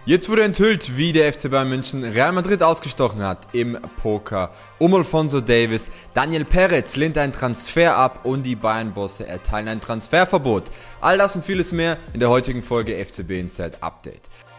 Jetzt wurde enthüllt, wie der FC Bayern München Real Madrid ausgestochen hat im Poker. Alphonso Davies, Daniel Peretz lehnt einen Transfer ab und die Bayern-Bosse erteilen ein Transferverbot. All das und vieles mehr in der heutigen Folge FCB Inside Update.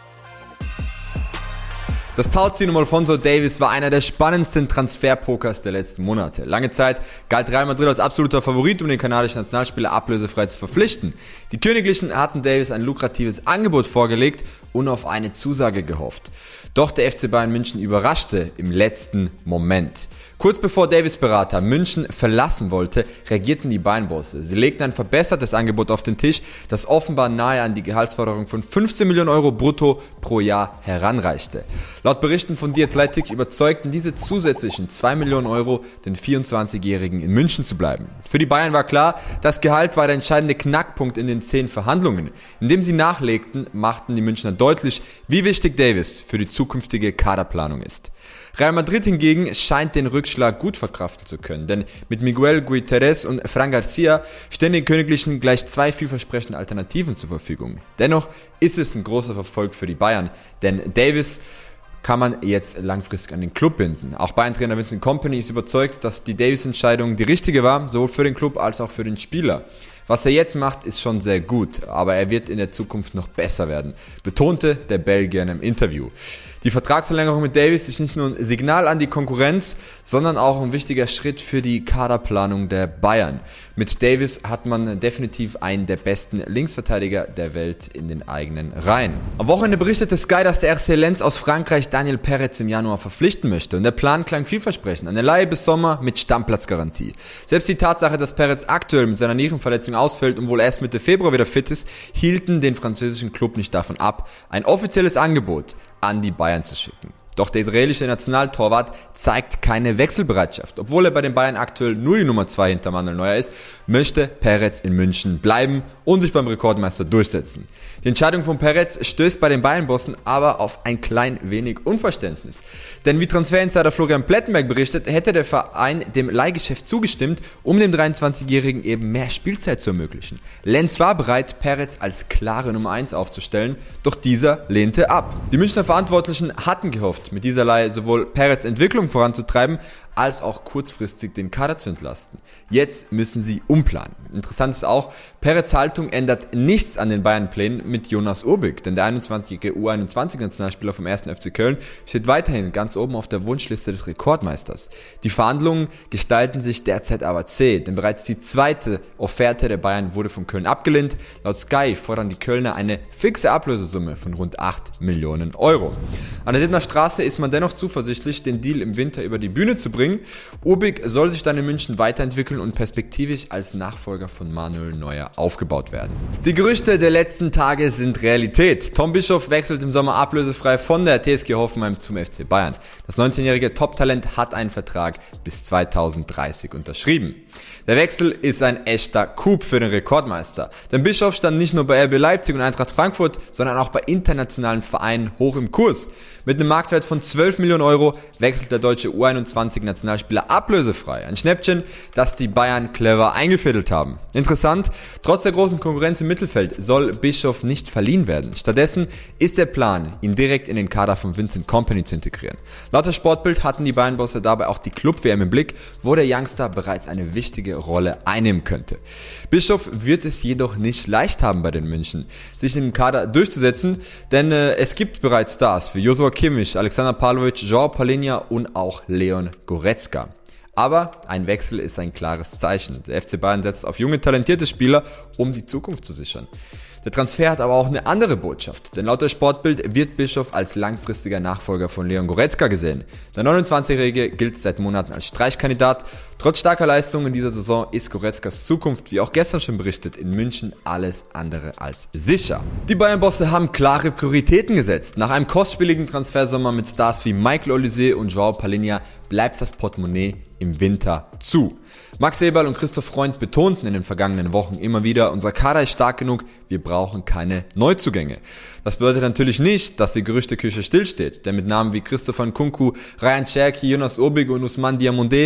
Das Tauziehen um Alphonso Davies war einer der spannendsten Transferpokers der letzten Monate. Lange Zeit galt Real Madrid als absoluter Favorit, um den kanadischen Nationalspieler ablösefrei zu verpflichten. Die Königlichen hatten Davies ein lukratives Angebot vorgelegt und auf eine Zusage gehofft. Doch der FC Bayern München überraschte im letzten Moment. Kurz bevor Davies Berater München verlassen wollte, reagierten die Bayern-Bosse. Sie legten ein verbessertes Angebot auf den Tisch, das offenbar nahe an die Gehaltsforderung von 15 Millionen Euro brutto pro Jahr heranreichte. Laut Berichten von The Athletic überzeugten diese zusätzlichen 2 Millionen Euro, den 24-Jährigen in München zu bleiben. Für die Bayern war klar, das Gehalt war der entscheidende Knackpunkt in den 10 Verhandlungen. Indem sie nachlegten, machten die Münchner deutlich, wie wichtig Davies für die zukünftige Kaderplanung ist. Real Madrid hingegen scheint den Rückschlag gut verkraften zu können, denn mit Miguel Gutierrez und Fran Garcia stehen den Königlichen gleich 2 vielversprechende Alternativen zur Verfügung. Dennoch ist es ein großer Erfolg für die Bayern, denn Davies kann man jetzt langfristig an den Club binden. Auch Bayern-Trainer Vincent Kompany ist überzeugt, dass die Davies-Entscheidung die richtige war, sowohl für den Club als auch für den Spieler. Was er jetzt macht, ist schon sehr gut, aber er wird in der Zukunft noch besser werden, betonte der Belgier in einem Interview. Die Vertragsverlängerung mit Davies ist nicht nur ein Signal an die Konkurrenz, sondern auch ein wichtiger Schritt für die Kaderplanung der Bayern. Mit Davies hat man definitiv einen der besten Linksverteidiger der Welt in den eigenen Reihen. Am Wochenende berichtete Sky, dass der RC Lens aus Frankreich Daniel Peretz im Januar verpflichten möchte. Und der Plan klang vielversprechend. Eine Leihe bis Sommer mit Stammplatzgarantie. Selbst die Tatsache, dass Peretz aktuell mit seiner Nierenverletzung ausfällt und wohl erst Mitte Februar wieder fit ist, hielten den französischen Club nicht davon ab, ein offizielles Angebot an die Bayern zu schicken. Doch der israelische Nationaltorwart zeigt keine Wechselbereitschaft. Obwohl er bei den Bayern aktuell nur die Nummer 2 hinter Manuel Neuer ist, möchte Peretz in München bleiben und sich beim Rekordmeister durchsetzen. Die Entscheidung von Peretz stößt bei den Bayern-Bossen aber auf ein klein wenig Unverständnis. Denn wie Transferinsider Florian Plettenberg berichtet, hätte der Verein dem Leihgeschäft zugestimmt, um dem 23-Jährigen eben mehr Spielzeit zu ermöglichen. Lens war bereit, Peretz als klare Nummer 1 aufzustellen, doch dieser lehnte ab. Die Münchner Verantwortlichen hatten gehofft, mit dieser Leihe sowohl Peretz' Entwicklung voranzutreiben, als auch kurzfristig den Kader zu entlasten. Jetzt müssen sie umplanen. Interessant ist auch, Peretz' Haltung ändert nichts an den Bayern-Plänen mit Jonas Obig, denn der 21-jährige U21-Nationalspieler vom 1. FC Köln steht weiterhin ganz oben auf der Wunschliste des Rekordmeisters. Die Verhandlungen gestalten sich derzeit aber zäh, denn bereits die zweite Offerte der Bayern wurde von Köln abgelehnt. Laut Sky fordern die Kölner eine fixe Ablösesumme von rund 8 Millionen Euro. An der Dittner Straße ist man dennoch zuversichtlich, den Deal im Winter über die Bühne zu bringen. Obig soll sich dann in München weiterentwickeln und perspektivisch als Nachfolger von Manuel Neuer aufgebaut werden. Die Gerüchte der letzten Tage sind Realität. Tom Bischoff wechselt im Sommer ablösefrei von der TSG Hoffenheim zum FC Bayern. Das 19-jährige Top-Talent hat einen Vertrag bis 2030 unterschrieben. Der Wechsel ist ein echter Coup für den Rekordmeister. Denn Bischoff stand nicht nur bei RB Leipzig und Eintracht Frankfurt, sondern auch bei internationalen Vereinen hoch im Kurs. Mit einem Marktwert von 12 Millionen Euro wechselt der deutsche U21-Nationalspieler ablösefrei. Ein Schnäppchen, das die Bayern clever eingefädelt haben. Interessant, trotz der großen Konkurrenz im Mittelfeld soll Bischoff nicht verliehen werden. Stattdessen ist der Plan, ihn direkt in den Kader von Vincent Kompany zu integrieren. Laut der Sportbild hatten die Bayern-Bosse dabei auch die Club-WM im Blick, wo der Youngster bereits eine wichtige Rolle einnehmen könnte. Bischoff wird es jedoch nicht leicht haben bei den München, sich im Kader durchzusetzen, denn es gibt bereits Stars wie Joshua Kimmich, Alexander Pavlovic, João Palhinha und auch Leon Goretzka. Aber ein Wechsel ist ein klares Zeichen. Der FC Bayern setzt auf junge, talentierte Spieler, um die Zukunft zu sichern. Der Transfer hat aber auch eine andere Botschaft, denn laut der Sportbild wird Bischoff als langfristiger Nachfolger von Leon Goretzka gesehen. Der 29-Jährige gilt seit Monaten als Streichkandidat. Trotz starker Leistungen in dieser Saison ist Goretzkas Zukunft, wie auch gestern schon berichtet, in München alles andere als sicher. Die Bayern-Bosse haben klare Prioritäten gesetzt. Nach einem kostspieligen Transfersommer mit Stars wie Michael Olise und João Palhinha bleibt das Portemonnaie im Winter zu. Max Eberl und Christoph Freund betonten in den vergangenen Wochen immer wieder, unser Kader ist stark genug, wir brauchen keine Neuzugänge. Das bedeutet natürlich nicht, dass die Gerüchteküche stillsteht, denn mit Namen wie Christopher Nkunku, Ryan Cherki, Jonas Obig und Ousmane Diomandé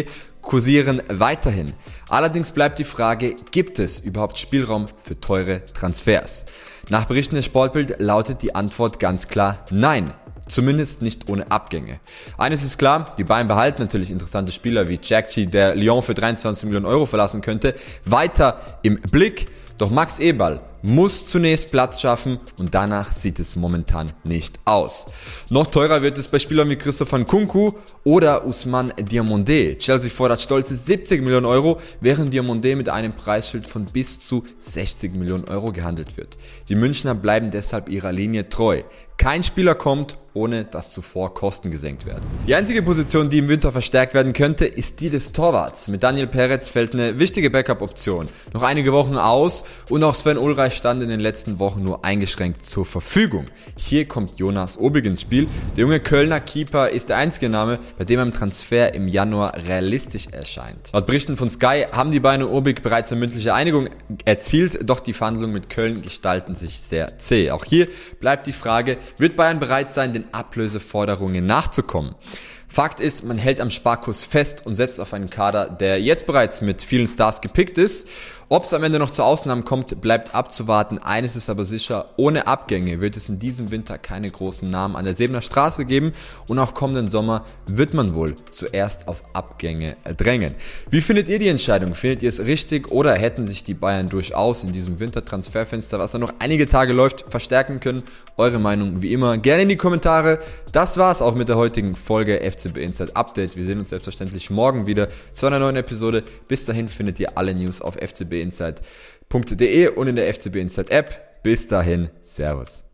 kursieren weiterhin. Allerdings bleibt die Frage, gibt es überhaupt Spielraum für teure Transfers? Nach Berichten der Sportbild lautet die Antwort ganz klar nein. Zumindest nicht ohne Abgänge. Eines ist klar, die Bayern behalten natürlich interessante Spieler wie Jackchi, der Lyon für 23 Millionen Euro verlassen könnte, weiter im Blick. Doch Max Eberl muss zunächst Platz schaffen und danach sieht es momentan nicht aus. Noch teurer wird es bei Spielern wie Christopher Nkunku oder Ousmane Diomandé. Chelsea fordert stolze 70 Millionen Euro, während Diomandé mit einem Preisschild von bis zu 60 Millionen Euro gehandelt wird. Die Münchner bleiben deshalb ihrer Linie treu. Kein Spieler kommt, ohne dass zuvor Kosten gesenkt werden. Die einzige Position, die im Winter verstärkt werden könnte, ist die des Torwarts. Mit Daniel Peretz fällt eine wichtige Backup-Option noch einige Wochen aus und auch Sven Ulreich stand in den letzten Wochen nur eingeschränkt zur Verfügung. Hier kommt Jonas Obig ins Spiel. Der junge Kölner Keeper ist der einzige Name, bei dem ein Transfer im Januar realistisch erscheint. Laut Berichten von Sky haben die Bayern und Obig bereits eine mündliche Einigung erzielt, doch die Verhandlungen mit Köln gestalten sich sehr zäh. Auch hier bleibt die Frage, wird Bayern bereit sein, den Ablöseforderungen nachzukommen? Fakt ist, man hält am Sparkurs fest und setzt auf einen Kader, der jetzt bereits mit vielen Stars gepickt ist. Ob es am Ende noch zu Ausnahmen kommt, bleibt abzuwarten. Eines ist aber sicher, ohne Abgänge wird es in diesem Winter keine großen Namen an der Sebener Straße geben und auch kommenden Sommer wird man wohl zuerst auf Abgänge drängen. Wie findet ihr die Entscheidung? Findet ihr es richtig oder hätten sich die Bayern durchaus in diesem Wintertransferfenster, was da noch einige Tage läuft, verstärken können? Eure Meinung wie immer gerne in die Kommentare. Das war's auch mit der heutigen Folge FCB Inside Update. Wir sehen uns selbstverständlich morgen wieder zu einer neuen Episode. Bis dahin findet ihr alle News auf fcbinside.de und in der FCB Inside App. Bis dahin, Servus.